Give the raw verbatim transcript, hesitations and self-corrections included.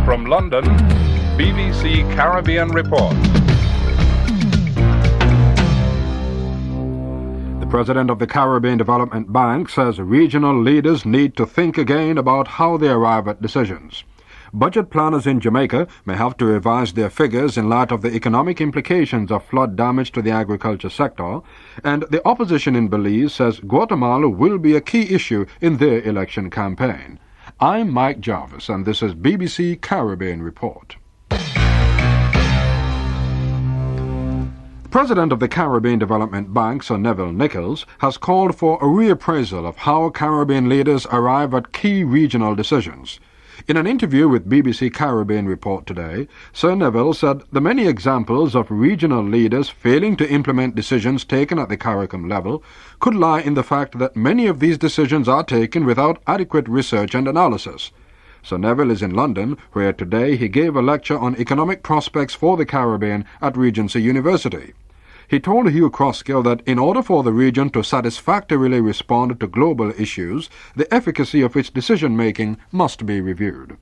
From London, B B C Caribbean Report. The President of the Caribbean Development Bank says regional leaders need to think again about how they arrive at decisions. Budget planners in Jamaica may have to revise their figures in light of the economic implications of flood damage to the agriculture sector, and the opposition in Belize says Guatemala will be a key issue in their election campaign. I'm Mike Jarvis, and this is B B C Caribbean Report. President of the Caribbean Development Bank, Sir Neville Nichols, has called for a reappraisal of how Caribbean leaders arrive at key regional decisions. In an interview with B B C Caribbean Report today, Sir Neville said the many examples of regional leaders failing to implement decisions taken at the CARICOM level could lie in the fact that many of these decisions are taken without adequate research and analysis. Sir Neville is in London, where today he gave a lecture on economic prospects for the Caribbean at Regency University. He told Hugh Crossgill that in order for the region to satisfactorily respond to global issues, the efficacy of its decision-making must be reviewed.